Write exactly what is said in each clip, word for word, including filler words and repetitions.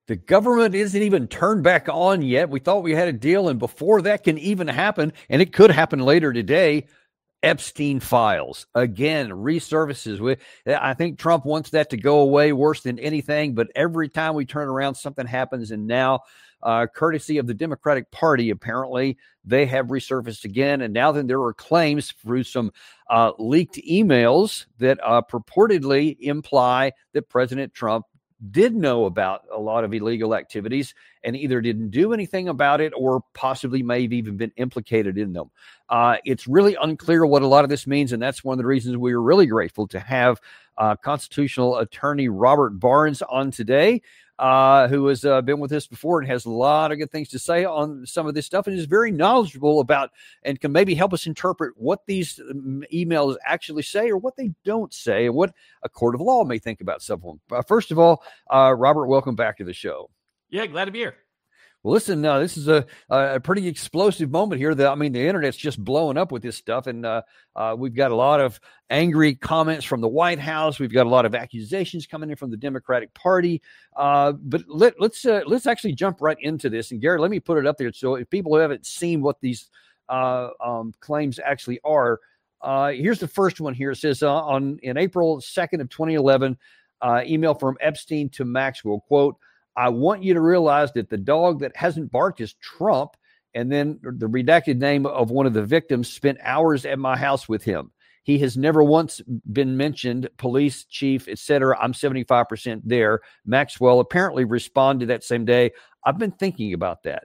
The government isn't even turned back on yet. We thought we had a deal, and before that can even happen, and it could happen later today, Epstein files again resurfaces. I think Trump wants that to go away worse than anything, but every time we turn around, something happens. And now, uh, courtesy of the Democratic Party, apparently they have resurfaced again. And now then there are claims through some uh, leaked emails that uh, purportedly imply that President Trump did know about a lot of illegal activities and either didn't do anything about it or possibly may have even been implicated in them. Uh, it's really unclear what a lot of this means, and that's one of the reasons we are really grateful to have uh, constitutional attorney Robert Barnes on today, uh, who has uh, been with us before and has a lot of good things to say on some of this stuff and is very knowledgeable about and can maybe help us interpret what these emails actually say or what they don't say and what a court of law may think about some of them. Uh, first of all, uh, Robert, welcome back to the show. Yeah, glad to be here. Well, listen, uh, this is a, a pretty explosive moment here. That I mean, the internet's just blowing up with this stuff, and uh, uh, we've got a lot of angry comments from the White House. We've got a lot of accusations coming in from the Democratic Party. Uh, but let, let's uh, let's actually jump right into this. And Gary, let me put it up there so if people who haven't seen what these uh, um, claims actually are, uh, here's the first one. Here it says uh, on in April second of twenty eleven, uh, email from Epstein to Maxwell, quote, "I want you to realize that the dog that hasn't barked is Trump." And then the redacted name of one of the victims spent hours at my house with him. He has never once been mentioned, police chief, et cetera. I'm seventy-five percent there. Maxwell apparently responded that same day. I've been thinking about that.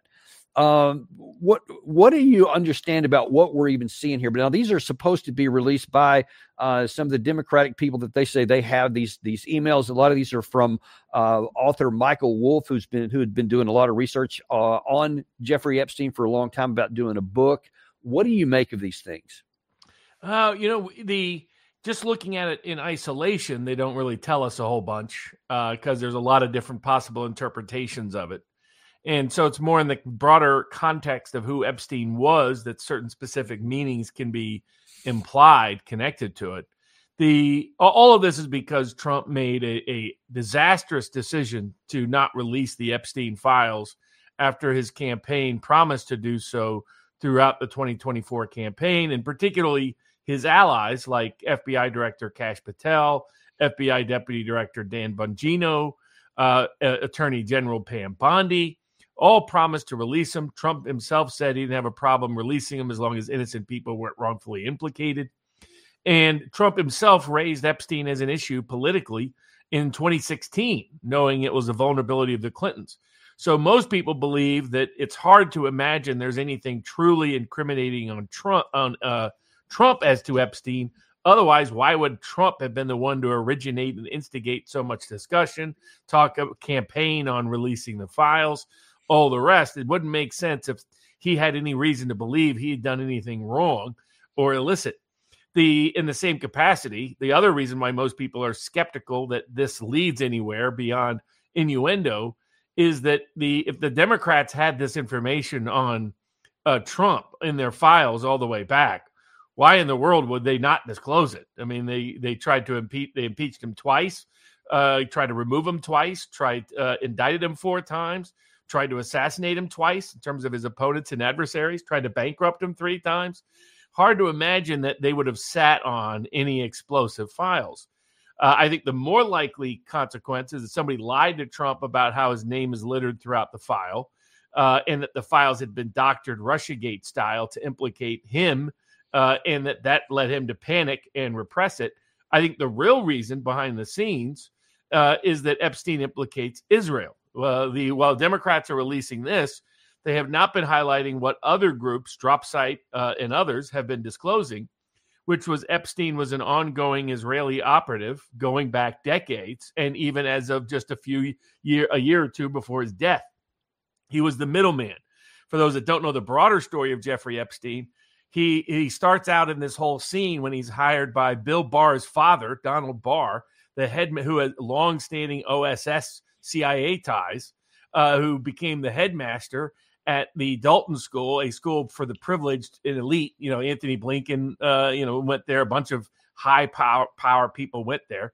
Um, what what do you understand about what we're even seeing here? But now these are supposed to be released by uh, some of the Democratic people that they say they have these these emails. A lot of these are from uh, author Michael Wolff, who's been who had been doing a lot of research uh, on Jeffrey Epstein for a long time about doing a book. What do you make of these things? Uh, you know, the just looking at it in isolation, they don't really tell us a whole bunch because uh, there's a lot of different possible interpretations of it. And so it's more in the broader context of who Epstein was that certain specific meanings can be implied connected to it. The all of this is because Trump made a, a disastrous decision to not release the Epstein files after his campaign promised to do so throughout the twenty twenty-four campaign, and particularly his allies like F B I Director Kash Patel, F B I Deputy Director Dan Bongino, uh, Attorney General Pam Bondi, all promised to release him. Trump himself said he didn't have a problem releasing him as long as innocent people weren't wrongfully implicated. And Trump himself raised Epstein as an issue politically in twenty sixteen, knowing it was a vulnerability of the Clintons. So most people believe that it's hard to imagine there's anything truly incriminating on Trump, on uh, Trump as to Epstein. Otherwise, why would Trump have been the one to originate and instigate so much discussion, talk of campaign on releasing the files, all the rest? It wouldn't make sense if he had any reason to believe he had done anything wrong or illicit. The in the same capacity, the other reason why most people are skeptical that this leads anywhere beyond innuendo is that the if the Democrats had this information on uh, Trump in their files all the way back, why in the world would they not disclose it? I mean, they they tried to impeach, they impeached him twice, uh, tried to remove him twice, tried uh, indicted him four times, tried to assassinate him twice in terms of his opponents and adversaries, tried to bankrupt him three times. Hard to imagine that they would have sat on any explosive files. Uh, I think the more likely consequence is that somebody lied to Trump about how his name is littered throughout the file, uh, and that the files had been doctored Russiagate style to implicate him, uh, and that that led him to panic and repress it. I think the real reason behind the scenes uh, is that Epstein implicates Israel. Well, the while Democrats are releasing this, they have not been highlighting what other groups, DropSite uh, and others, have been disclosing, which was Epstein was an ongoing Israeli operative going back decades, and even as of just a few year, a year or two before his death. He was the middleman. For those that don't know the broader story of Jeffrey Epstein, he, he starts out in this whole scene when he's hired by Bill Barr's father, Donald Barr, the head who had longstanding O S S C I A ties, uh, who became the headmaster at the Dalton School, a school for the privileged and elite. You know, Anthony Blinken, uh, you know, went there. A bunch of high power power people went there.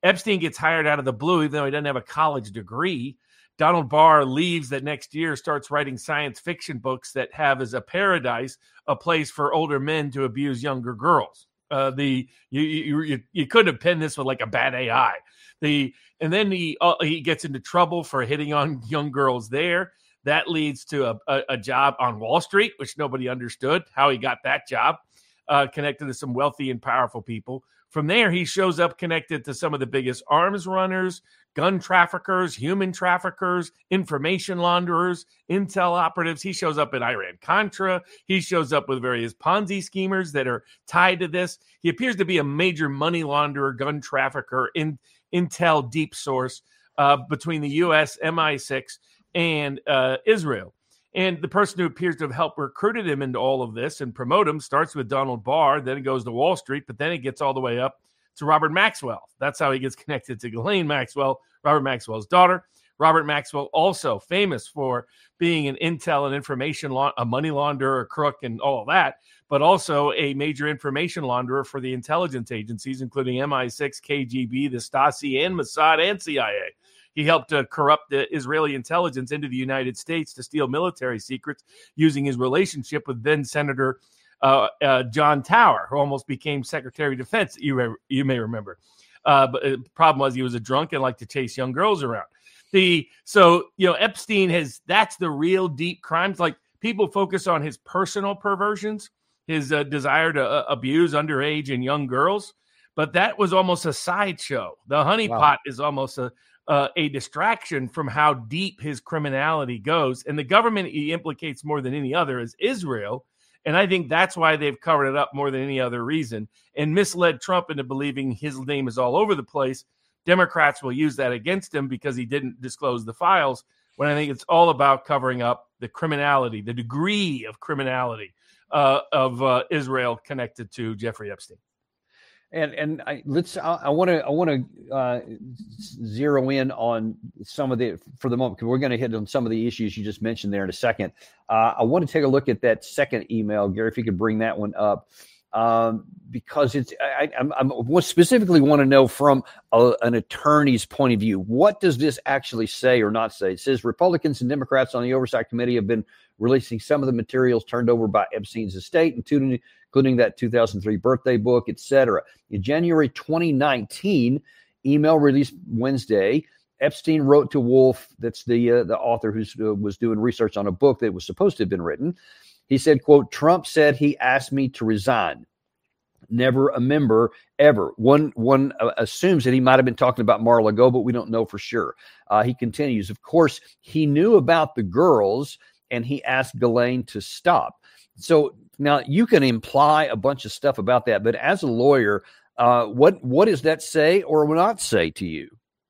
Epstein gets hired out of the blue, even though he doesn't have a college degree. Donald Barr leaves that next year, starts writing science fiction books that have as a paradise a place for older men to abuse younger girls. Uh, the you, you you couldn't have penned this with like a bad A I. The and then he uh, he gets into trouble for hitting on young girls there. That leads to a, a, a job on Wall Street, which nobody understood how he got that job, uh, connected to some wealthy and powerful people. From there, he shows up connected to some of the biggest arms runners, gun traffickers, human traffickers, information launderers, intel operatives. He shows up in Iran-Contra. He shows up with various Ponzi schemers that are tied to this. He appears to be a major money launderer, gun trafficker, in, intel deep source uh, between the U S, M I six, and uh, Israel. And the person who appears to have helped recruited him into all of this and promote him starts with Donald Barr, then it goes to Wall Street, but then it gets all the way up to Robert Maxwell. That's how he gets connected to Ghislaine Maxwell, Robert Maxwell's daughter. Robert Maxwell, also famous for being an intel and information, la- a money launderer, a crook, and all of that, but also a major information launderer for the intelligence agencies, including M I six, K G B, the Stasi, and Mossad, and C I A. He helped uh, corrupt the Israeli intelligence into the United States to steal military secrets using his relationship with then Senator uh, uh, John Tower, who almost became Secretary of Defense, you, re- you may remember. Uh, but the problem was he was a drunk and liked to chase young girls around. The So, you know, Epstein has, that's the real deep crimes. Like, people focus on his personal perversions, his uh, desire to uh, abuse underage and young girls, but that was almost a sideshow. The honeypot wow. is almost a Uh, a distraction from how deep his criminality goes. And the government he implicates more than any other is Israel. And I think that's why they've covered it up more than any other reason and misled Trump into believing his name is all over the place. Democrats will use that against him because he didn't disclose the files, when I think it's all about covering up the criminality, the degree of criminality uh, of uh, Israel connected to Jeffrey Epstein. And and I, let's I want to I want to uh, zero in on some of the for the moment, because we're going to hit on some of the issues you just mentioned there in a second. Uh, I want to take a look at that second email, Gary, if you could bring that one up, um, because it's I, I'm, I'm specifically want to know from a, an attorney's point of view, what does this actually say or not say? It says Republicans and Democrats on the Oversight Committee have been releasing some of the materials turned over by Epstein's estate, including including that two thousand three birthday book, et cetera. In January twenty nineteen, email released Wednesday, Epstein wrote to Wolf, that's the uh, the author who uh, was doing research on a book that was supposed to have been written. He said, quote, Trump said he asked me to resign. Never a member ever. One one uh, assumes that he might have been talking about Mar-a-Lago, but we don't know for sure. Uh, he continues, of course, he knew about the girls and he asked Ghislaine to stop. So now you can imply a bunch of stuff about that, but as a lawyer, uh, what what does that say or will not say to you?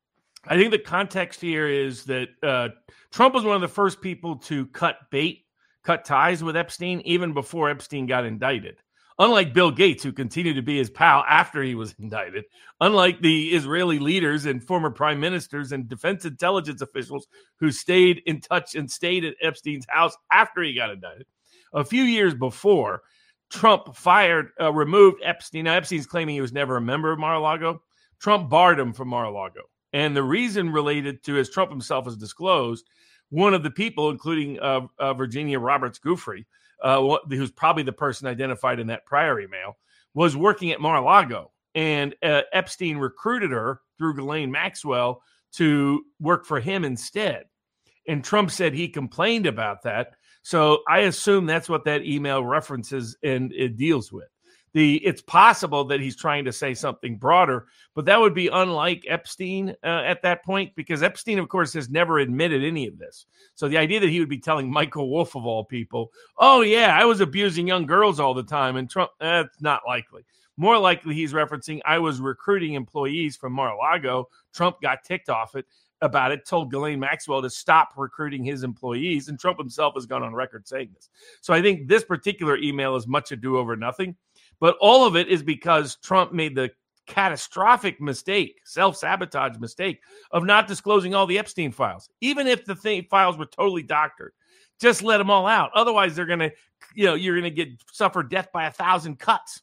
I think the context here is that uh, Trump was one of the first people to cut bait, cut ties with Epstein, even before Epstein got indicted. Unlike Bill Gates, who continued to be his pal after he was indicted, unlike the Israeli leaders and former prime ministers and defense intelligence officials who stayed in touch and stayed at Epstein's house after he got indicted. A few years before, Trump fired, uh, removed Epstein. Now, Epstein's claiming he was never a member of Mar-a-Lago. Trump barred him from Mar-a-Lago. And the reason related to, as Trump himself has disclosed, one of the people, including uh, uh, Virginia Roberts-Giuffre, uh, who's probably the person identified in that prior email, was working at Mar-a-Lago. And uh, Epstein recruited her through Ghislaine Maxwell to work for him instead. And Trump said he complained about that. So I assume that's what that email references and it deals with. The it's possible that he's trying to say something broader, but that would be unlike Epstein uh, at that point, because Epstein, of course, has never admitted any of this. So the idea that he would be telling Michael Wolff, of all people, oh, yeah, I was abusing young girls all the time, and Trump, that's not likely. More likely he's referencing, I was recruiting employees from Mar-a-Lago. Trump got ticked off it. about it, told Ghislaine Maxwell to stop recruiting his employees, and Trump himself has gone on record saying this. So I think this particular email is much ado over nothing, but all of it is because Trump made the catastrophic mistake, self-sabotage mistake of not disclosing all the Epstein files. Even if the thing, files were totally doctored, just let them all out. Otherwise, they're going to, you know, you're going to get suffer death by a thousand cuts.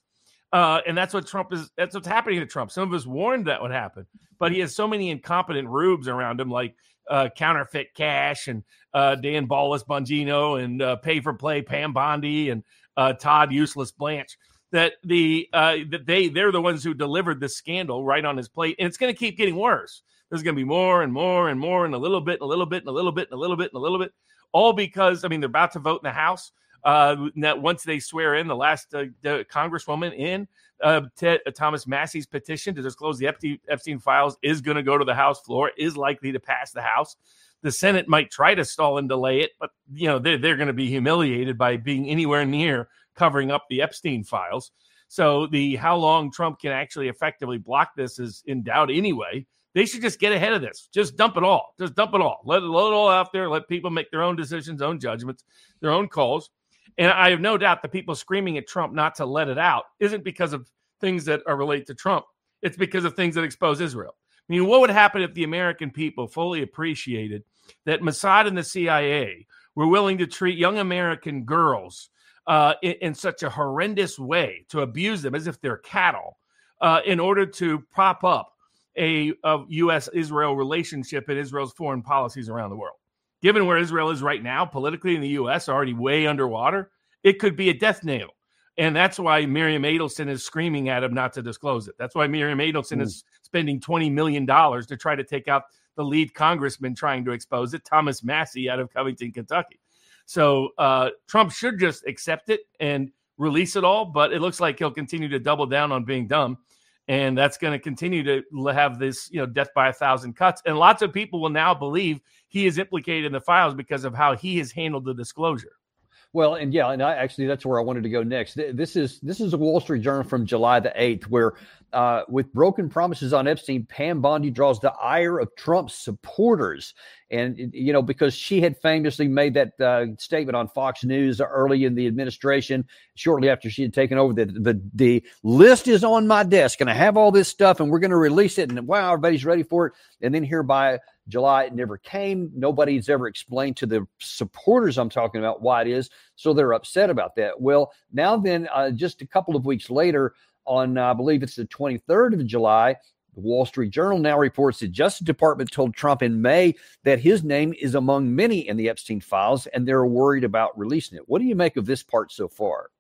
Uh, and that's what Trump is. That's what's happening to Trump. Some of us warned that would happen, but he has so many incompetent rubes around him, like uh, counterfeit cash and uh, Dan Ballas Bongino and uh, pay for play Pam Bondi and uh, Todd Useless Blanche. That the uh, that they they're the ones who delivered this scandal right on his plate, and it's going to keep getting worse. There's going to be more and more and more, and a little bit, and a little bit, and a little bit, and a little bit, and a little bit, all because I mean they're about to vote in the House. Uh, that once they swear in the last uh, the Congresswoman in uh, Ted, uh, Thomas Massey's petition to disclose the Epstein, Epstein files is going to go to the House floor, is likely to pass the House. The Senate might try to stall and delay it, but you know they're, they're going to be humiliated by being anywhere near covering up the Epstein files. So the how long Trump can actually effectively block this is in doubt anyway. They should just get ahead of this. Just dump it all. Just dump it all. Let it, let it all out there. Let people make their own decisions, own judgments, their own calls. And I have no doubt the people screaming at Trump not to let it out isn't because of things that are related to Trump. It's because of things that expose Israel. I mean, what would happen if the American people fully appreciated that Mossad and the C I A were willing to treat young American girls uh, in, in such a horrendous way, to abuse them as if they're cattle, uh, in order to prop up a, a U S Israel relationship and Israel's foreign policies around the world? Given where Israel is right now, politically in the U S, already way underwater, it could be a death nail. And that's why Miriam Adelson is screaming at him not to disclose it. That's why Miriam Adelson mm. is spending twenty million dollars to try to take out the lead congressman trying to expose it, Thomas Massey out of Covington, Kentucky. So uh, Trump should just accept it and release it all, but it looks like he'll continue to double down on being dumb. And that's going to continue to have this, you know, death by a thousand cuts. And lots of people will now believe he is implicated in the files because of how he has handled the disclosure. Well, and yeah, and I actually, that's where I wanted to go next. This is this is a Wall Street Journal from July the eighth, where uh, with broken promises on Epstein, Pam Bondi draws the ire of Trump's supporters. And, you know, because she had famously made that uh, statement on Fox News early in the administration, shortly after she had taken over, the, the, the list is on my desk and I have all this stuff and we're going to release it. And wow, everybody's ready for it. And then here by July, it never came. Nobody's ever explained to the supporters I'm talking about why it is. So they're upset about that. Well, now then, uh, just a couple of weeks later, on uh, I believe it's the twenty-third of July, the Wall Street Journal now reports the Justice Department told Trump in May that his name is among many in the Epstein files, and they're worried about releasing it. What do you make of this part so far?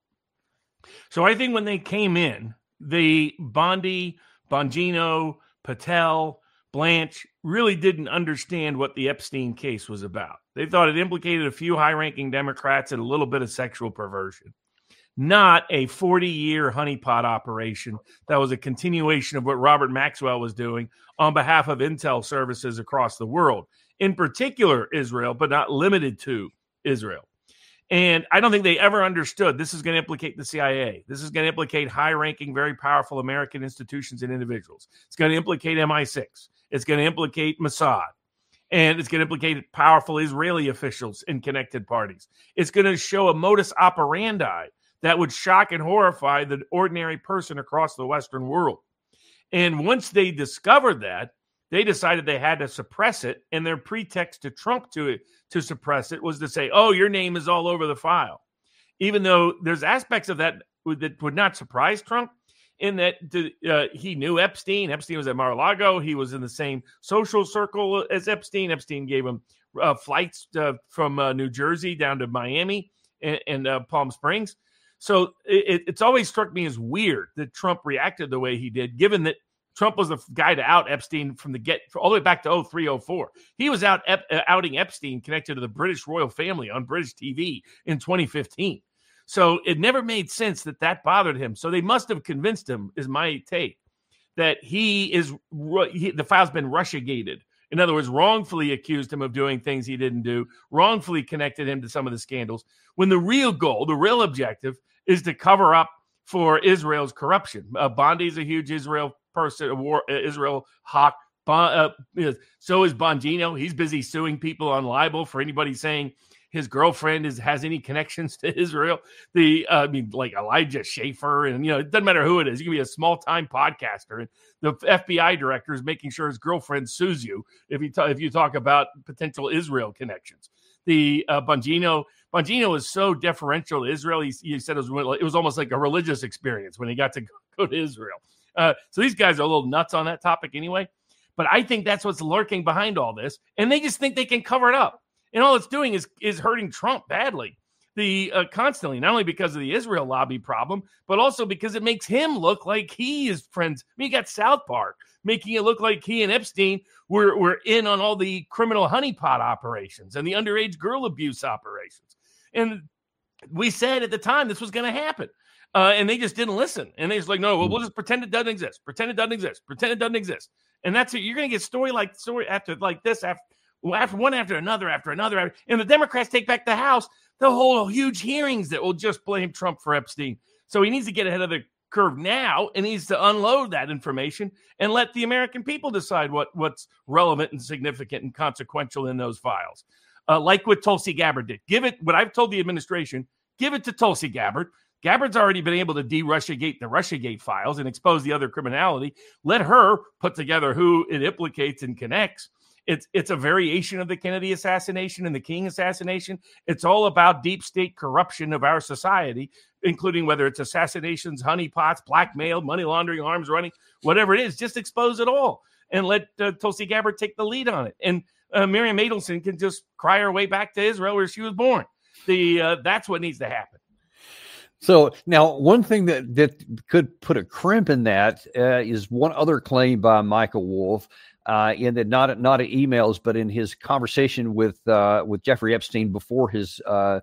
So I think when they came in, the Bondi, Bongino, Patel, Blanche really didn't understand what the Epstein case was about. They thought it implicated a few high-ranking Democrats and a little bit of sexual perversion, not a forty-year honeypot operation that was a continuation of what Robert Maxwell was doing on behalf of intel services across the world, in particular Israel, but not limited to Israel. And I don't think they ever understood this is going to implicate the C I A. This is going to implicate high-ranking, very powerful American institutions and individuals. It's going to implicate M I six. It's going to implicate Mossad. And it's going to implicate powerful Israeli officials in connected parties. It's going to show a modus operandi that would shock and horrify the ordinary person across the Western world. And once they discovered that, they decided they had to suppress it. And their pretext to Trump to, to suppress it was to say, oh, your name is all over the file. Even though there's aspects of that that would not surprise Trump, in that uh, he knew Epstein. Epstein was at Mar-a-Lago. He was in the same social circle as Epstein. Epstein gave him uh, flights uh, from uh, New Jersey down to Miami and, and uh, Palm Springs. So it, it's always struck me as weird that Trump reacted the way he did, given that Trump was the guy to out Epstein from the get, all the way back to oh three, oh four. He was out ep, uh, outing Epstein connected to the British royal family on British T V in twenty fifteen. So it never made sense that that bothered him. So they must have convinced him, is my take, that he is he, the file's been Russiagated. In other words, wrongfully accused him of doing things he didn't do, wrongfully connected him to some of the scandals, when the real goal, the real objective, is to cover up for Israel's corruption. Uh, Bondi is a huge Israel person, a war, uh, Israel hawk. Bon, uh, so is Bongino. He's busy suing people on libel for anybody saying his girlfriend is has any connections to Israel. The uh, I mean, like Elijah Schaefer, and you know, it doesn't matter who it is. You can be a small time podcaster, and the F B I director is making sure his girlfriend sues you if you ta- if you talk about potential Israel connections. The uh, Bongino Bongino is so deferential to Israel. He, he said it was it was almost like a religious experience when he got to go to Israel. Uh, so these guys are a little nuts on that topic anyway. But I think that's what's lurking behind all this, and they just think they can cover it up. And all it's doing is is hurting Trump badly, the uh, constantly, not only because of the Israel lobby problem, but also because it makes him look like he is friends. I mean, you got South Park making it look like he and Epstein were, were in on all the criminal honeypot operations and the underage girl abuse operations. And we said at the time this was going to happen. Uh, and they just didn't listen. And they just like, no, well, we'll just pretend it doesn't exist. Pretend it doesn't exist. Pretend it doesn't exist. And that's it. You're going to get story like story after like this, after, after one after another, after another. And the Democrats take back the House. They'll hold huge hearings that will just blame Trump for Epstein. So he needs to get ahead of the curve now and needs to unload that information and let the American people decide what, what's relevant and significant and consequential in those files. Uh, like what Tulsi Gabbard did. Give it, what I've told the administration, give it to Tulsi Gabbard. Gabbard's already been able to de-Russiagate the Russiagate files and expose the other criminality. Let her put together who it implicates and connects. It's it's a variation of the Kennedy assassination and the King assassination. It's all about deep state corruption of our society, including whether it's assassinations, honeypots, blackmail, money laundering, arms running, whatever it is. Just expose it all and let uh, Tulsi Gabbard take the lead on it. And uh, Miriam Adelson can just cry her way back to Israel where she was born. The uh, that's what needs to happen. So now one thing that, that could put a crimp in that uh, is one other claim by Michael Wolff uh, in that not, not in emails, but in his conversation with, uh, with Jeffrey Epstein before his uh,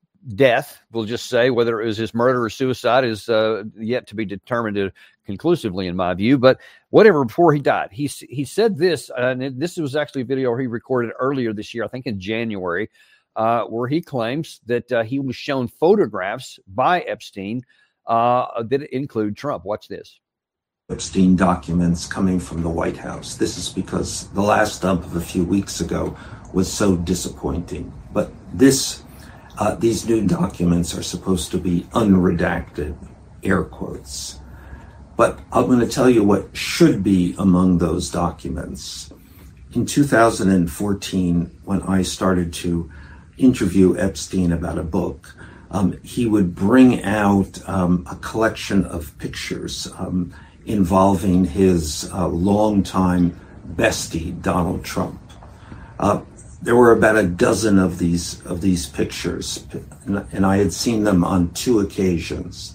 death, we'll just say whether it was his murder or suicide is uh, yet to be determined conclusively in my view, but whatever, before he died, he, he said this, and this was actually a video he recorded earlier this year, I think in January, Uh, where he claims that uh, he was shown photographs by Epstein uh, that include Trump. Watch this. Epstein documents coming from the White House. This is because the last dump of a few weeks ago was so disappointing. But this, uh, these new documents are supposed to be unredacted, air quotes. But I'm going to tell you what should be among those documents. In two thousand fourteen, when I started to interview Epstein about a book, um, he would bring out um, a collection of pictures um, involving his uh, longtime bestie, Donald Trump. Uh, there were about a dozen of these of these pictures, and, and I had seen them on two occasions.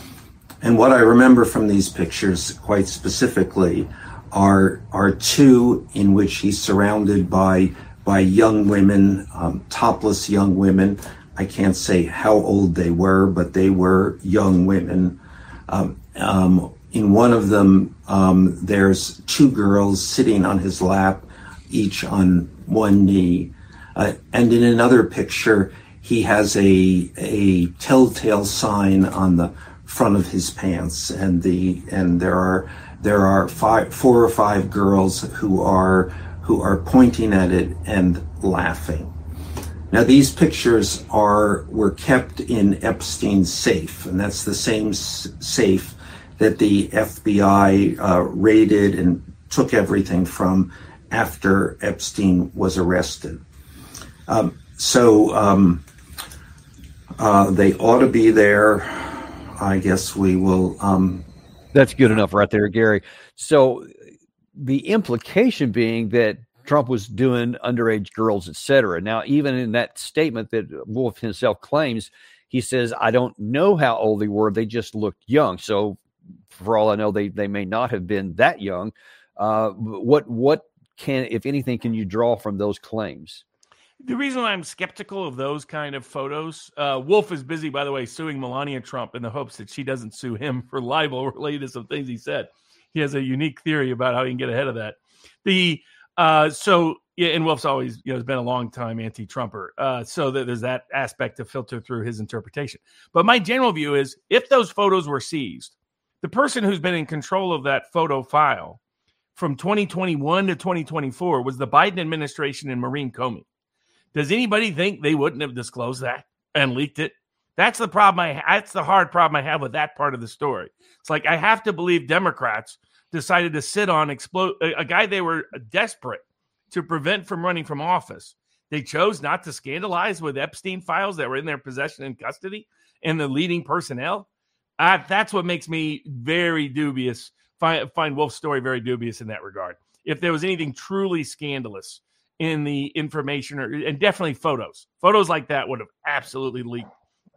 And what I remember from these pictures, quite specifically, are are two in which he's surrounded by by young women, um, topless young women. I can't say how old they were, but they were young women. Um, um, in one of them, um, there's two girls sitting on his lap, each on one knee. Uh, and in another picture, he has a a telltale sign on the front of his pants, and the and there are there are five, four or five girls who are who are pointing at it and laughing. Now, these pictures are were kept in Epstein's safe, and that's the same s- safe that the F B I uh, raided and took everything from after Epstein was arrested. Um, so um, uh, they ought to be there. I guess we will. Um, That's good enough right there, Gary. So the implication being that Trump was doing underage girls, et cetera. Now, even in that statement that Wolff himself claims, he says, I don't know how old they were. They just looked young. So for all I know, they, they may not have been that young. Uh, what, what can, if anything, can you draw from those claims? The reason I'm skeptical of those kind of photos, uh, Wolff is busy, by the way, suing Melania Trump in the hopes that she doesn't sue him for libel related to some things he said. He has a unique theory about how he can get ahead of that. The uh, so yeah, and Wolff's always you know has been a long time anti-Trumper, uh, so that there's that aspect to filter through his interpretation. But my general view is, if those photos were seized, the person who's been in control of that photo file from twenty twenty-one to twenty twenty-four was the Biden administration and Maureen Comey. Does anybody think they wouldn't have disclosed that and leaked it? That's the problem. I that's the hard problem I have with that part of the story. It's like I have to believe Democrats decided to sit on explode a, a guy they were desperate to prevent from running from office. They chose not to scandalize with Epstein files that were in their possession and custody and the leading personnel. Uh, that's what makes me very dubious. Find, find Wolf's story very dubious in that regard. If there was anything truly scandalous in the information, or and definitely photos, photos like that would have absolutely leaked.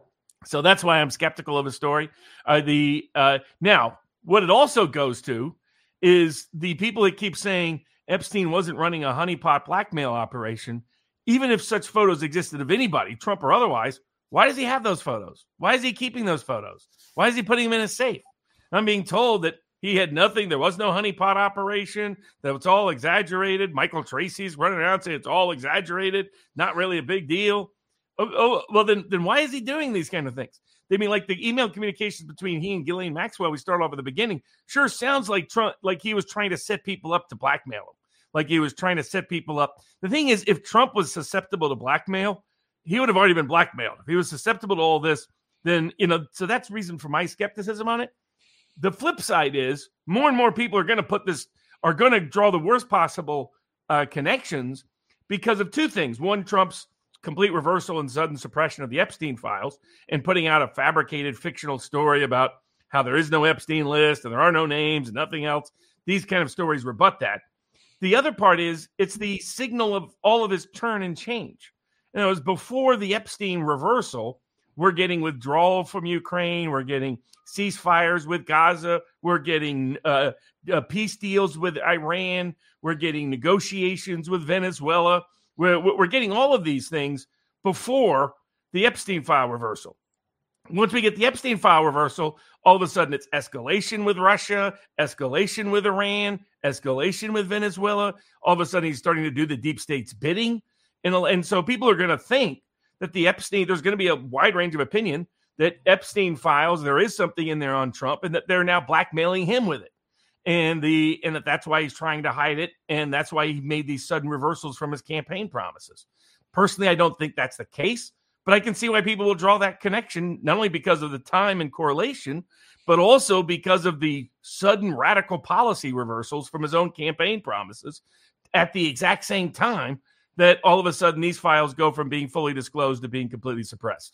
So that's why I'm skeptical of his story. Uh, the uh, now, what it also goes to is the people that keep saying Epstein wasn't running a honeypot blackmail operation. Even if such photos existed of anybody, Trump or otherwise, why does he have those photos? Why is he keeping those photos? Why is he putting them in a safe? I'm being told that he had nothing. There was no honeypot operation. That it's all exaggerated. Michael Tracy's running around saying it's all exaggerated. Not really a big deal. Oh, oh, well, then, then why is he doing these kind of things? I mean, like the email communications between he and Ghislaine Maxwell, we started off at the beginning, sure sounds like Trump, like he was trying to set people up to blackmail him. Like he was trying to set people up. The thing is, if Trump was susceptible to blackmail, he would have already been blackmailed. If he was susceptible to all this, then, you know, so that's reason for my skepticism on it. The flip side is more and more people are going to put this, are going to draw the worst possible uh, connections because of two things. One, Trump's complete reversal and sudden suppression of the Epstein files and putting out a fabricated fictional story about how there is no Epstein list and there are no names and nothing else. These kind of stories rebut that. The other part is it's the signal of all of his turn and change. And it was before the Epstein reversal, we're getting withdrawal from Ukraine. We're getting ceasefires with Gaza. We're getting uh, uh, peace deals with Iran. We're getting negotiations with Venezuela. We're, we're getting all of these things before the Epstein file reversal. Once we get the Epstein file reversal, all of a sudden it's escalation with Russia, escalation with Iran, escalation with Venezuela. All of a sudden he's starting to do the deep state's bidding. And, and so people are going to think that the Epstein, there's going to be a wide range of opinion that Epstein files, there is something in there on Trump and that they're now blackmailing him with it. And the and that that's why he's trying to hide it. And that's why he made these sudden reversals from his campaign promises. Personally, I don't think that's the case, but I can see why people will draw that connection, not only because of the time and correlation, but also because of the sudden radical policy reversals from his own campaign promises at the exact same time that all of a sudden these files go from being fully disclosed to being completely suppressed.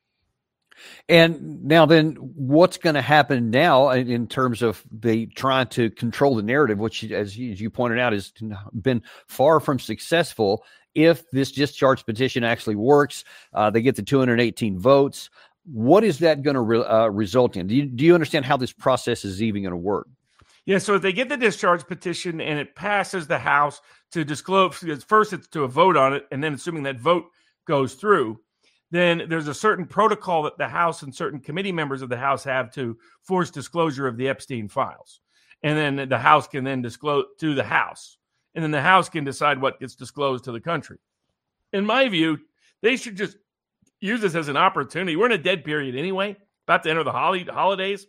And now then, what's going to happen now in, in terms of the trying to control the narrative, which, as you, as you pointed out, has been far from successful. If this discharge petition actually works, uh, they get the two hundred eighteen votes. What is that going to re- uh, result in? Do you, do you understand how this process is even going to work? Yeah, so if they get the discharge petition and it passes the House to disclose, because first it's to a vote on it, and then assuming that vote goes through, then there's a certain protocol that the House and certain committee members of the House have to force disclosure of the Epstein files. And then the House can then disclose to the House. And then the House can decide what gets disclosed to the country. In my view, they should just use this as an opportunity. We're in a dead period anyway, about to enter the holiday, holidays,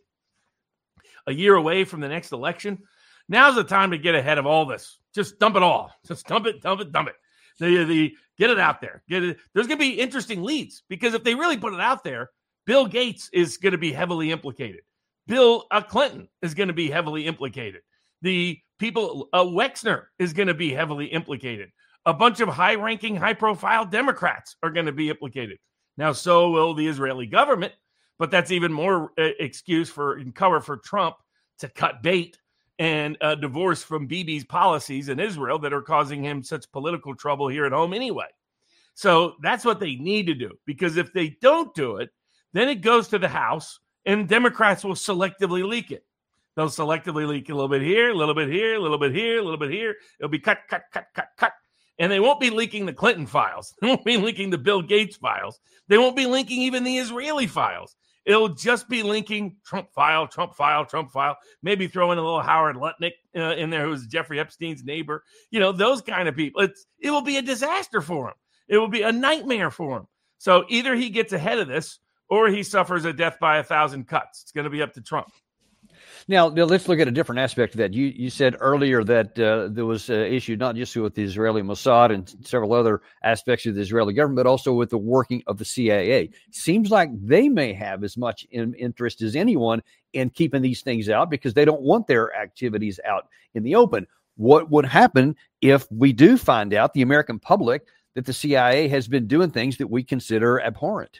a year away from the next election. Now's the time to get ahead of all this. Just dump it all. Just dump it, dump it, dump it. The, the get it out there. Get it. There's going to be interesting leads because if they really put it out there, Bill Gates is going to be heavily implicated. Bill uh, Clinton is going to be heavily implicated. The people, uh, Wexner is going to be heavily implicated. A bunch of high-ranking, high-profile Democrats are going to be implicated. Now, so will the Israeli government, but that's even more uh, excuse for and cover for Trump to cut bait and uh, divorce from Bibi's policies in Israel that are causing him such political trouble here at home anyway. So that's what they need to do, because if they don't do it, then it goes to the House and Democrats will selectively leak it. They'll selectively leak a little bit here, a little bit here, a little bit here, a little bit here. It'll be cut, cut, cut, cut, cut. And they won't be leaking the Clinton files. They won't be leaking the Bill Gates files. They won't be leaking even the Israeli files. It'll just be linking Trump file, Trump file, Trump file, maybe throw in a little Howard Lutnick uh, in there, who's Jeffrey Epstein's neighbor. You know, those kind of people. It's, it will be a disaster for him. It will be a nightmare for him. So either he gets ahead of this or he suffers a death by a thousand cuts. It's going to be up to Trump. Now, now let's look at a different aspect of that. You you said earlier that uh, there was an issue not just with the Israeli Mossad and several other aspects of the Israeli government, but also with the working of the C I A. Seems like they may have as much in, interest as anyone in keeping these things out because they don't want their activities out in the open. What would happen if we do find out, the American public, that the C I A has been doing things that we consider abhorrent?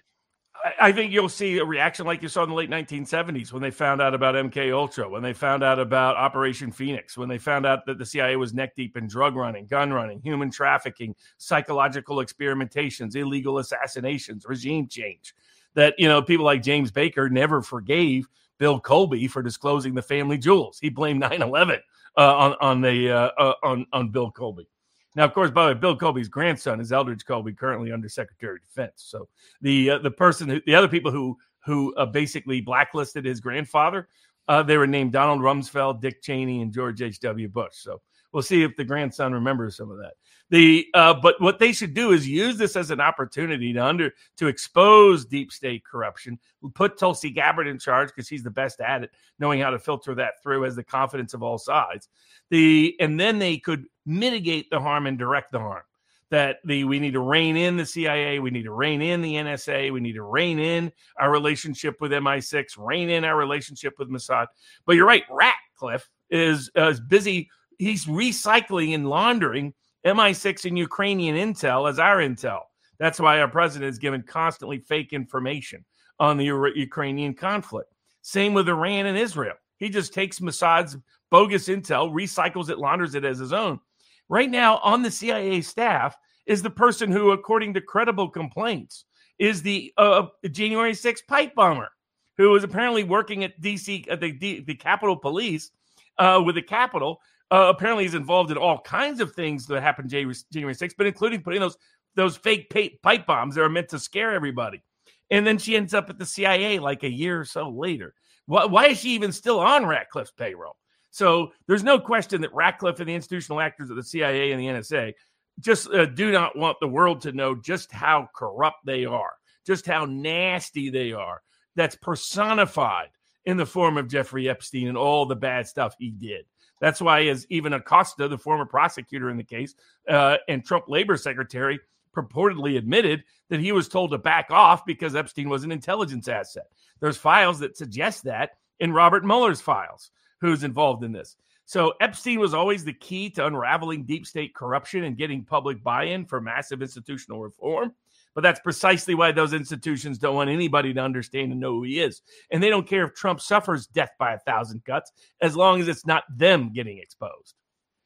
I think you'll see a reaction like you saw in the late nineteen seventies when they found out about M K Ultra, when they found out about Operation Phoenix, when they found out that the C I A was neck deep in drug running, gun running, human trafficking, psychological experimentations, illegal assassinations, regime change. That, you know, people like James Baker never forgave Bill Colby for disclosing the family jewels. He blamed nine eleven uh, on on the uh, uh, on on Bill Colby. Now, of course, by the way, Bill Colby's grandson is Eldridge Colby, currently under Secretary of Defense. So the uh, the person, who, the other people who who uh, basically blacklisted his grandfather, uh, they were named Donald Rumsfeld, Dick Cheney, and George H W. Bush. So we'll see if the grandson remembers some of that. The uh, but what they should do is use this as an opportunity to under to expose deep state corruption. Put Tulsi Gabbard in charge because he's the best at it, knowing how to filter that through, has the confidence of all sides. The and then they could mitigate the harm and direct the harm. That the we need to rein in the C I A, we need to rein in the N S A, we need to rein in our relationship with M I six, rein in our relationship with Mossad. But you're right, Ratcliffe is uh, is busy. He's recycling and laundering M I six and Ukrainian intel as our intel. That's why our president is given constantly fake information on the U- Ukrainian conflict. Same with Iran and Israel. He just takes Mossad's bogus intel, recycles it, launders it as his own. Right now on the C I A staff is the person who, according to credible complaints, is the uh, January sixth pipe bomber, who was apparently working at D C, at the, D, the Capitol Police uh, with the Capitol. Uh, apparently, he's involved in all kinds of things that happened January sixth, but including putting those those fake pipe bombs that are meant to scare everybody. And then she ends up at the C I A like a year or so later. Why, why is she even still on Ratcliffe's payroll? So there's no question that Ratcliffe and the institutional actors of the C I A and the N S A just uh, do not want the world to know just how corrupt they are, just how nasty they are. That's personified in the form of Jeffrey Epstein and all the bad stuff he did. That's why, as even Acosta, the former prosecutor in the case, uh, and Trump labor secretary, purportedly admitted that he was told to back off because Epstein was an intelligence asset. There's files that suggest that in Robert Mueller's files, who's involved in this. So Epstein was always the key to unraveling deep state corruption and getting public buy-in for massive institutional reform. But that's precisely why those institutions don't want anybody to understand and know who he is. And they don't care if Trump suffers death by a thousand cuts, as long as it's not them getting exposed.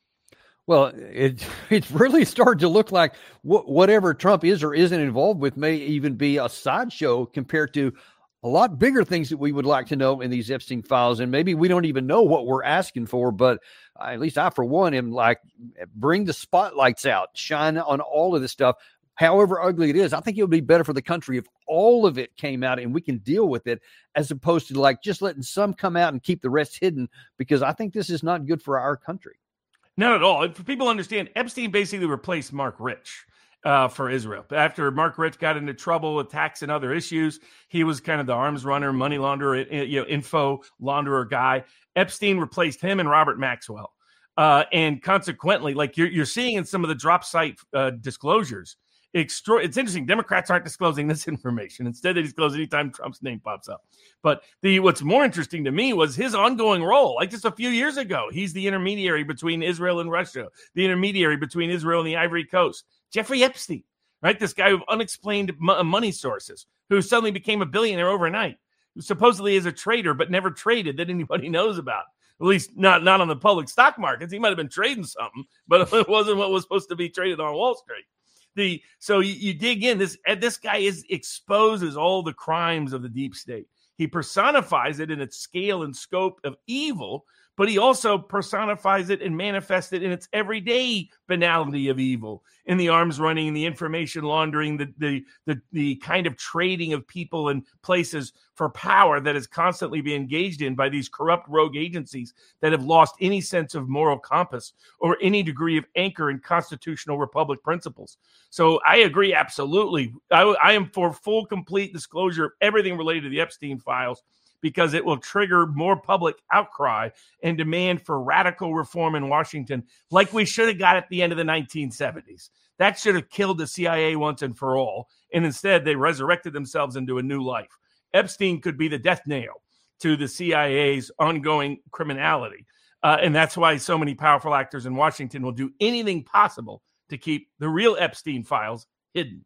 Well, it it's really started to look like wh- whatever Trump is or isn't involved with may even be a sideshow compared to a lot bigger things that we would like to know in these Epstein files. And maybe we don't even know what we're asking for, but at least I, for one, am like, bring the spotlights out, shine on all of this stuff. However ugly it is, I think it would be better for the country if all of it came out and we can deal with it, as opposed to like just letting some come out and keep the rest hidden, because I think this is not good for our country. Not at all. For people to understand, Epstein basically replaced Mark Rich uh, for Israel. After Mark Rich got into trouble with tax and other issues, he was kind of the arms runner, money launderer, you know, info launderer guy. Epstein replaced him and Robert Maxwell. Uh, and consequently, like you're, you're seeing in some of the drop site uh, disclosures, Extra- it's interesting. Democrats aren't disclosing this information. Instead, they disclose anytime Trump's name pops up. But the what's more interesting to me was his ongoing role. Like just a few years ago, he's the intermediary between Israel and Russia, the intermediary between Israel and the Ivory Coast. Jeffrey Epstein, right? This guy with unexplained mo- money sources who suddenly became a billionaire overnight, who supposedly is a trader but never traded that anybody knows about. At least not, not on the public stock markets. He might have been trading something, but it wasn't what was supposed to be traded on Wall Street. The, so you, you dig in, this this guy is exposes all the crimes of the deep state. He personifies it in its scale and scope of evil, but he also personifies it and manifests it in its everyday banality of evil, in the arms running, the information laundering, the, the, the, the kind of trading of people and places for power that is constantly being engaged in by these corrupt rogue agencies that have lost any sense of moral compass or any degree of anchor in constitutional republic principles. So I agree, absolutely. I, I am for full, complete disclosure of everything related to the Epstein files, because it will trigger more public outcry and demand for radical reform in Washington, like we should have got at the end of the nineteen seventies. That should have killed the C I A once and for all. And instead, they resurrected themselves into a new life. Epstein could be the death nail to the C I A's ongoing criminality. Uh, and that's why so many powerful actors in Washington will do anything possible to keep the real Epstein files hidden.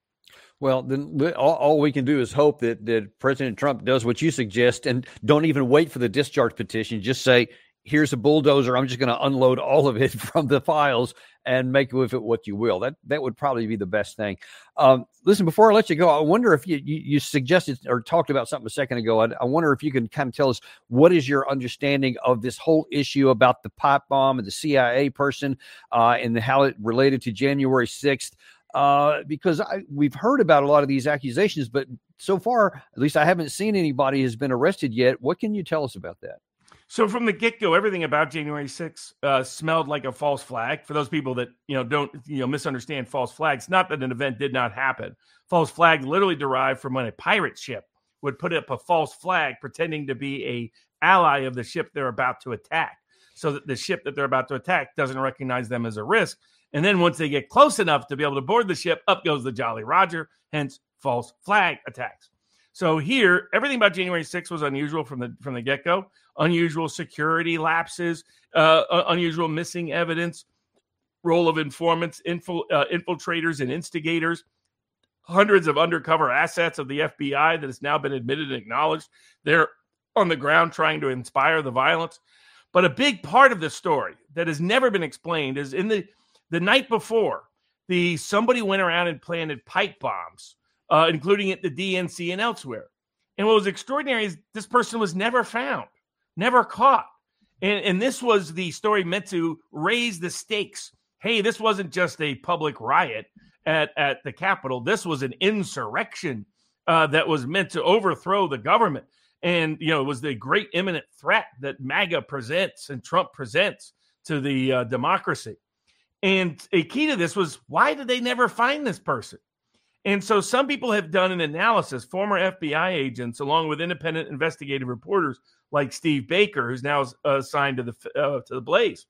Well, then all, all we can do is hope that, that President Trump does what you suggest and don't even wait for the discharge petition. Just say, here's a bulldozer. I'm just going to unload all of it from the files and make with it what you will. That that would probably be the best thing. Um, listen, before I let you go, I wonder if you, you, you suggested or talked about something a second ago. I, I wonder if you can kind of tell us what is your understanding of this whole issue about the pipe bomb and the C I A person uh, and how it related to January sixth. Uh, because I, we've heard about a lot of these accusations, but so far, at least I haven't seen anybody has been arrested yet. What can you tell us about that? So from the get-go, everything about January sixth uh, smelled like a false flag. For those people that you know don't you know misunderstand false flags, not that an event did not happen. False flag literally derived from when a pirate ship would put up a false flag pretending to be a ally of the ship they're about to attack, so that the ship that they're about to attack doesn't recognize them as a risk. And then once they get close enough to be able to board the ship, up goes the Jolly Roger, hence false flag attacks. So here, everything about January sixth was unusual from the from the get-go. Unusual security lapses, uh, unusual missing evidence, role of informants, infil, uh, infiltrators, and instigators, hundreds of undercover assets of the F B I that has now been admitted and acknowledged. They're on the ground trying to inspire the violence. But a big part of the story that has never been explained is in the The night before, the somebody went around and planted pipe bombs, uh, including at the D N C and elsewhere. And what was extraordinary is this person was never found, never caught. And, and this was the story meant to raise the stakes. Hey, this wasn't just a public riot at, at the Capitol. This was an insurrection uh, that was meant to overthrow the government. And, you know, it was the great imminent threat that MAGA presents and Trump presents to the uh, democracy. And a key to this was, why did they never find this person? And so some people have done an analysis, former F B I agents, along with independent investigative reporters like Steve Baker, who's now assigned to the uh, to the Blaze.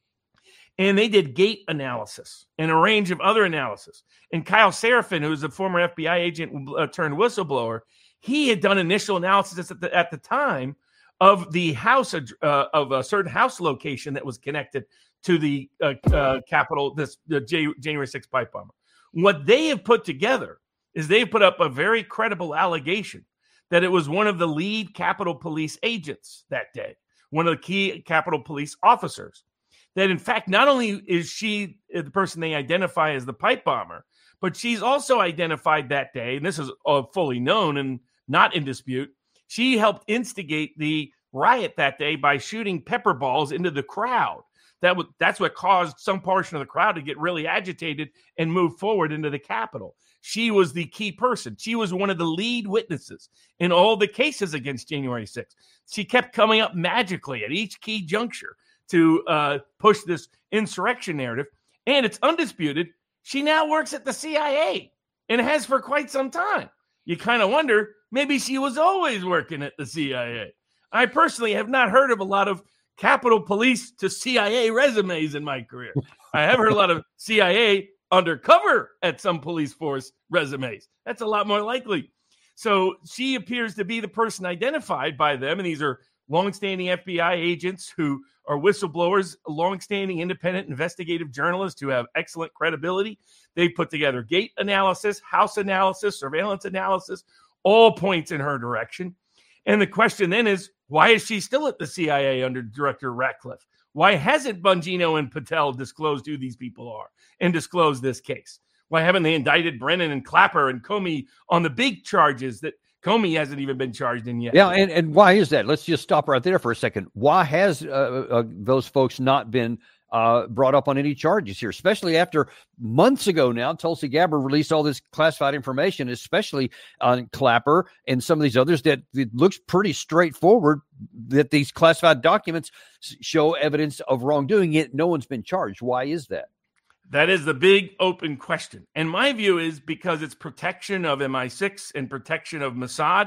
And they did gate analysis and a range of other analysis. And Kyle Seraphin, who's a former F B I agent uh, turned whistleblower, he had done initial analysis at the, at the time of the house, uh, of a certain house location that was connected to the uh, uh, Capitol, this the J- January sixth pipe bomber. What they have put together is they've put up a very credible allegation that it was one of the lead Capitol Police agents that day, one of the key Capitol Police officers, that in fact, not only is she the person they identify as the pipe bomber, but she's also identified that day, and this is uh, fully known and not in dispute, she helped instigate the riot that day by shooting pepper balls into the crowd. That w- that's what caused some portion of the crowd to get really agitated and move forward into the Capitol. She was the key person. She was one of the lead witnesses in all the cases against January sixth. She kept coming up magically at each key juncture to uh, push this insurrection narrative. And it's undisputed, she now works at the C I A and has for quite some time. You kind of wonder, maybe she was always working at the C I A. I personally have not heard of a lot of Capitol Police to C I A resumes in my career. I have heard a lot of C I A undercover at some police force resumes. That's a lot more likely. So she appears to be the person identified by them, and these are longstanding F B I agents who are whistleblowers, longstanding independent investigative journalists who have excellent credibility. They put together gate analysis, house analysis, surveillance analysis, all points in her direction. And the question then is, why is she still at the C I A under Director Ratcliffe? Why hasn't Bongino and Patel disclosed who these people are and disclosed this case? Why haven't they indicted Brennan and Clapper and Comey on the big charges that Comey hasn't even been charged in yet? Yeah, and, and why is that? Let's just stop right there for a second. Why has uh, uh, those folks not been uh, brought up on any charges here, especially after months ago now, Tulsi Gabbard released all this classified information, especially on Clapper and some of these others, that it looks pretty straightforward that these classified documents show evidence of wrongdoing, yet no one's been charged. Why is that? That is the big open question. And my view is because it's protection of M I six and protection of Mossad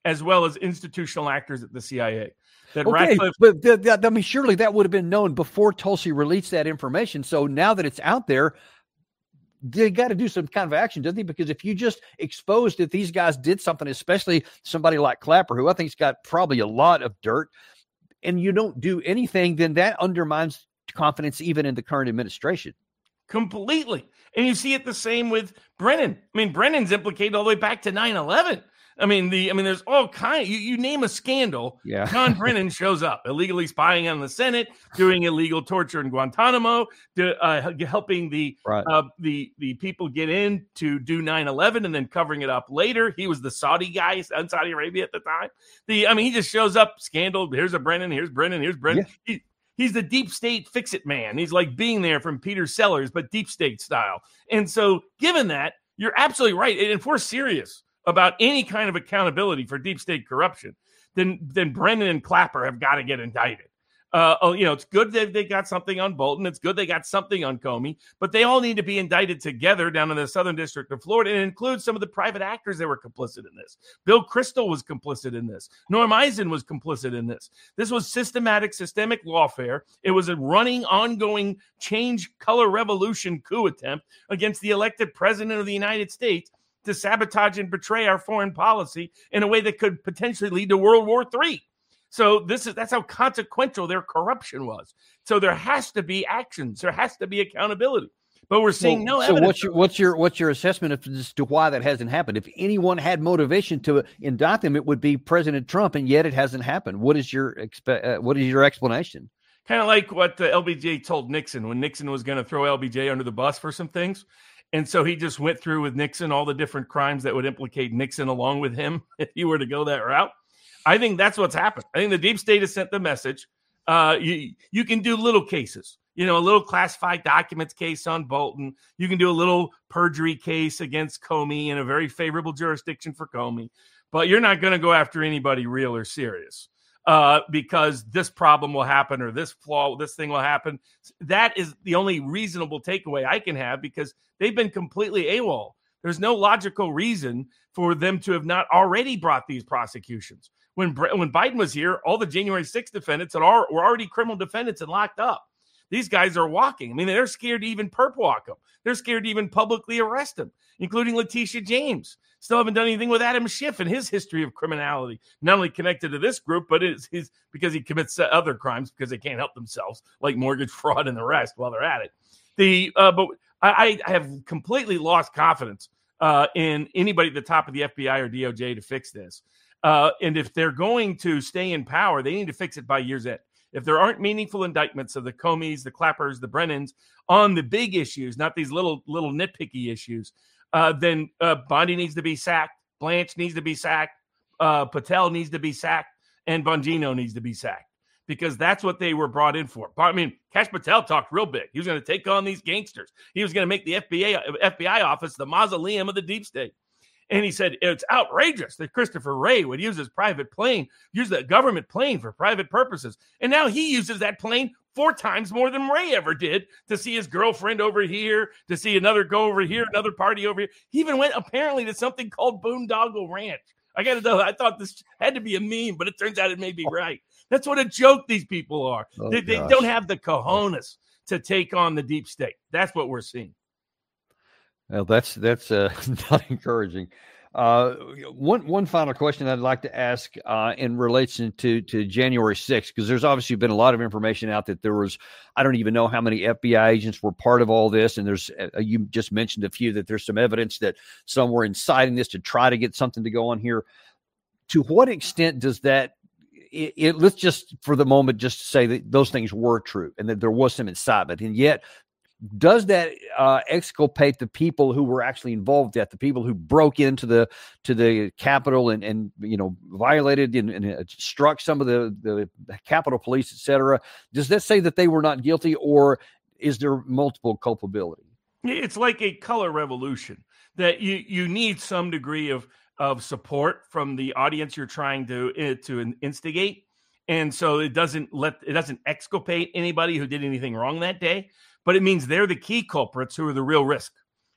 as well as institutional actors at the C I A. That okay, Ratcliffe, but th- th- I mean, surely that would have been known before Tulsi released that information. So now that it's out there, they got to do some kind of action, doesn't he? Because if you just exposed that these guys did something, especially somebody like Clapper, who I think's got probably a lot of dirt, and you don't do anything, then that undermines confidence even in the current administration. Completely. And you see it the same with Brennan. I mean, Brennan's implicated all the way back to nine eleven. I mean, the I mean, there's all kind. You, you name a scandal, yeah. John Brennan shows up, illegally spying on the Senate, doing illegal torture in Guantanamo, to, uh, helping the right. uh, the the people get in to do nine eleven and then covering it up later. He was the Saudi guy in Saudi Arabia at the time. The I mean, he just shows up, scandal. Here's a Brennan. Here's Brennan. Here's Brennan. Yeah. He, He's the deep state fix-it man. He's like being there from Peter Sellers, but deep state style. And so given that, you're absolutely right. And if we're serious about any kind of accountability for deep state corruption, then, then Brennan and Clapper have got to get indicted. Uh, oh, you know, it's good that they got something on Bolton. It's good they got something on Comey, but they all need to be indicted together down in the Southern District of Florida, and it includes some of the private actors that were complicit in this. Bill Kristol was complicit in this. Norm Eisen was complicit in this. This was systematic, systemic lawfare. It was a running, ongoing change color revolution coup attempt against the elected president of the United States to sabotage and betray our foreign policy in a way that could potentially lead to World War Three. So this is that's how consequential their corruption was. So there has to be actions. There has to be accountability. But we're seeing well, no so evidence. So what's your what's your what's your assessment of as to why that hasn't happened? If anyone had motivation to indict them, it would be President Trump, and yet it hasn't happened. What is your expe- uh, what is your explanation? Kind of like what the L B J told Nixon when Nixon was going to throw L B J under the bus for some things. And so he just went through with Nixon all the different crimes that would implicate Nixon along with him if he were to go that route. I think that's what's happened. I think the deep state has sent the message. Uh, you, you can do little cases, you know, a little classified documents case on Bolton. You can do a little perjury case against Comey in a very favorable jurisdiction for Comey. But you're not going to go after anybody real or serious uh, because this problem will happen or this flaw, this thing will happen. That is the only reasonable takeaway I can have because they've been completely AWOL. There's no logical reason for them to have not already brought these prosecutions. When when Biden was here, all the January sixth defendants that are, were already criminal defendants and locked up. These guys are walking. I mean, they're scared to even perp walk them. They're scared to even publicly arrest them, including Letitia James. Still haven't done anything with Adam Schiff and his history of criminality, not only connected to this group, but it's his, because he commits other crimes because they can't help themselves, like mortgage fraud and the rest while they're at it. The uh, But I, I have completely lost confidence uh, in anybody at the top of the F B I or D O J to fix this. Uh, and if they're going to stay in power, they need to fix it by year's end. If there aren't meaningful indictments of the Comeys, the Clappers, the Brennans on the big issues, not these little little nitpicky issues, uh, then uh, Bondi needs to be sacked, Blanche needs to be sacked, uh, Patel needs to be sacked, and Bongino needs to be sacked because that's what they were brought in for. I mean, Kash Patel talked real big. He was going to take on these gangsters. He was going to make the F B I F B I office the mausoleum of the deep state. And he said, it's outrageous that Christopher Wray would use his private plane, use the government plane for private purposes. And now he uses that plane four times more than Wray ever did to see his girlfriend over here, to see another go over here, another party over here. He even went apparently to something called Boondoggle Ranch. I got to know, I thought this had to be a meme, but it turns out it may be right. That's what a joke these people are. Oh, they, they don't have the cojones to take on the deep state. That's what we're seeing. Well, that's that's uh, not encouraging. Uh, one one final question I'd like to ask uh, in relation to to January sixth, because there's obviously been a lot of information out that there was, I don't even know how many F B I agents were part of all this, and there's uh, you just mentioned a few that there's some evidence that some were inciting this to try to get something to go on here. To what extent does that? It, it let's just for the moment just say that those things were true and that there was some incitement, and yet. Does that uh, exculpate the people who were actually involved at the people who broke into the to the Capitol and and you know violated and, and struck some of the the Capitol Police, et cetera? Does that say that they were not guilty, or is there multiple culpability? It's like a color revolution that you you need some degree of of support from the audience you're trying to uh, to instigate, and so it doesn't let it doesn't exculpate anybody who did anything wrong that day. But it means they're the key culprits who are the real risk.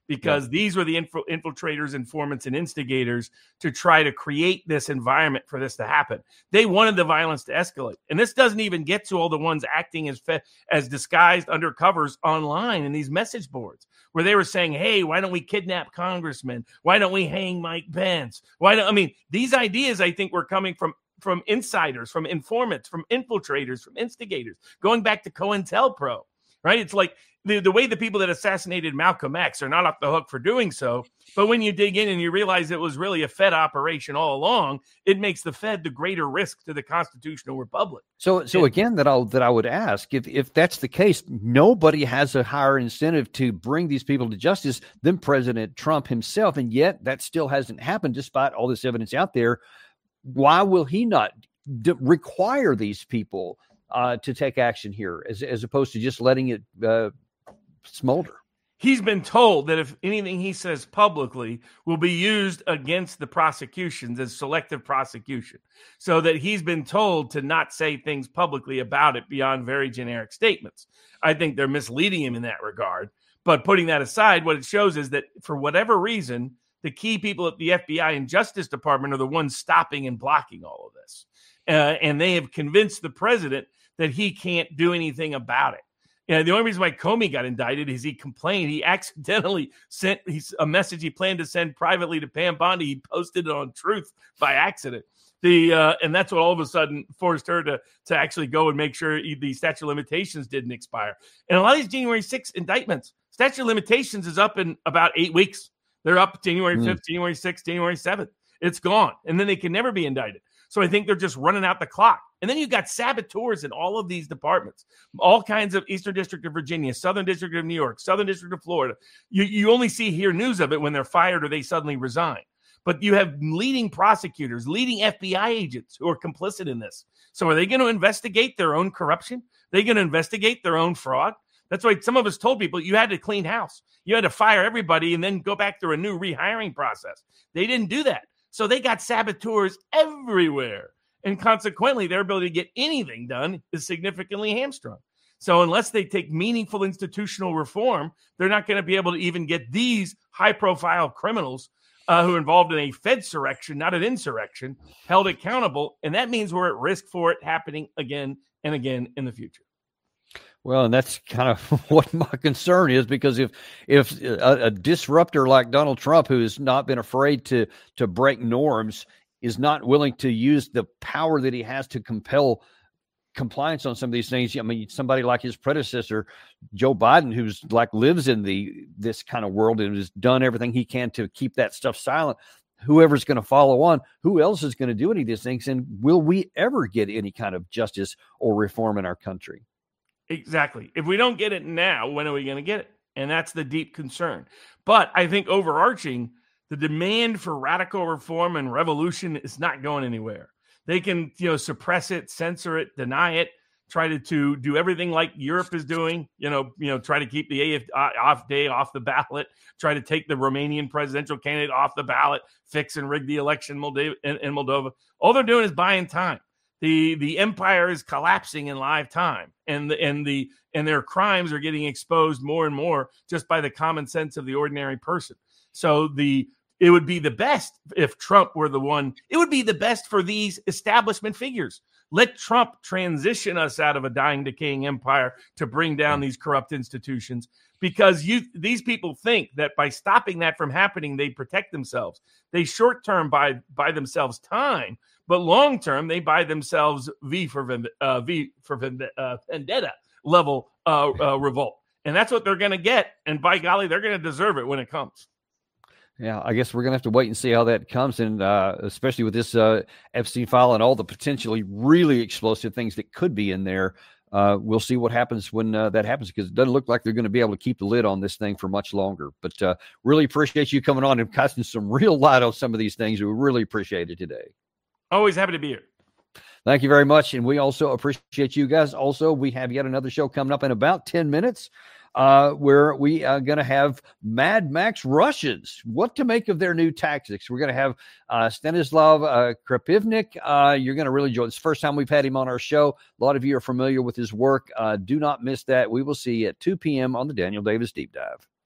because yeah. these were the infil- infiltrators, informants, and instigators to try to create this environment for this to happen. They wanted the violence to escalate. And this doesn't even get to all the ones acting as fe- as disguised undercovers online in these message boards where they were saying, hey, why don't we kidnap congressmen? Why don't we hang Mike Pence? Why don't, I mean, these ideas, I think, were coming from from insiders, from informants, from infiltrators, from instigators, going back to COINTELPRO, right? It's like the, the way the people that assassinated Malcolm X are not off the hook for doing so. But when you dig in and you realize it was really a Fed operation all along, it makes the Fed the greater risk to the constitutional republic. So, so and, again, that I that I would ask, if if that's the case, nobody has a higher incentive to bring these people to justice than President Trump himself, and yet that still hasn't happened, despite all this evidence out there. Why will he not d- require these people uh, to take action here, as as opposed to just letting it uh, smolder? He's been told that if anything he says publicly will be used against the prosecutions as selective prosecution, so that he's been told to not say things publicly about it beyond very generic statements. I think they're misleading him in that regard. But putting that aside, what it shows is that for whatever reason, the key people at the F B I and Justice Department are the ones stopping and blocking all of this. Uh, and they have convinced the president that he can't do anything about it. You know, the only reason why Comey got indicted is he complained. He accidentally sent he's, a message he planned to send privately to Pam Bondi. He posted it on Truth by accident. The uh, and that's what all of a sudden forced her to, to actually go and make sure the statute of limitations didn't expire. And a lot of these January sixth indictments, statute of limitations is up in about eight weeks. They're up January fifth, mm. January sixth, January seventh. It's gone. And then they can never be indicted. So I think they're just running out the clock. And then you've got saboteurs in all of these departments, all kinds of Eastern District of Virginia, Southern District of New York, Southern District of Florida. You, you only see hear news of it when they're fired or they suddenly resign. But you have leading prosecutors, leading F B I agents who are complicit in this. So are they going to investigate their own corruption? Are they going to investigate their own fraud? That's why some of us told people you had to clean house. You had to fire everybody and then go back through a new rehiring process. They didn't do that. So they got saboteurs everywhere. And consequently, their ability to get anything done is significantly hamstrung. So unless they take meaningful institutional reform, they're not going to be able to even get these high-profile criminals uh, who are involved in a Fedsurrection, not an insurrection, held accountable. And that means we're at risk for it happening again and again in the future. Well, and that's kind of what my concern is, because if if a, a disruptor like Donald Trump, who has not been afraid to to break norms, is not willing to use the power that he has to compel compliance on some of these things. I mean, somebody like his predecessor, Joe Biden, who's like lives in the this kind of world and has done everything he can to keep that stuff silent. Whoever's going to follow on, who else is going to do any of these things? And will we ever get any kind of justice or reform in our country? Exactly. If we don't get it now, when are we going to get it? And that's the deep concern. But I think overarching, the demand for radical reform and revolution is not going anywhere. They can, you know, suppress it, censor it, deny it, try to, to do everything like Europe is doing, you know, you know, try to keep the A F off day off the ballot, try to take the Romanian presidential candidate off the ballot, fix and rig the election in Moldova. In, in Moldova. All they're doing is buying time. The the empire is collapsing in live time, and the and the and their crimes are getting exposed more and more just by the common sense of the ordinary person. So the it would be the best if Trump were the one. It would be the best for these establishment figures. Let Trump transition us out of a dying, decaying empire to bring down these corrupt institutions, because you these people think that by stopping that from happening, they protect themselves. They short term buy buy themselves time. But long term, they buy themselves V for uh, V for uh, vendetta level uh, uh, revolt, and that's what they're going to get. And by golly, they're going to deserve it when it comes. Yeah, I guess we're going to have to wait and see how that comes, and uh, especially with this uh, Epstein file and all the potentially really explosive things that could be in there. Uh, we'll see what happens when uh, that happens, because it doesn't look like they're going to be able to keep the lid on this thing for much longer. But uh, really appreciate you coming on and casting some real light on some of these things. We really appreciate it today. Always happy to be here. Thank you very much. And we also appreciate you guys. Also, we have yet another show coming up in about ten minutes uh, where we are going to have Mad Max Russians. What to make of their new tactics. We're going to have uh, Stanislav uh, Krapivnik. Uh, you're going to really enjoy it. It's the first time we've had him on our show. A lot of you are familiar with his work. Uh, do not miss that. We will see you at two p.m. on the Daniel Davis Deep Dive.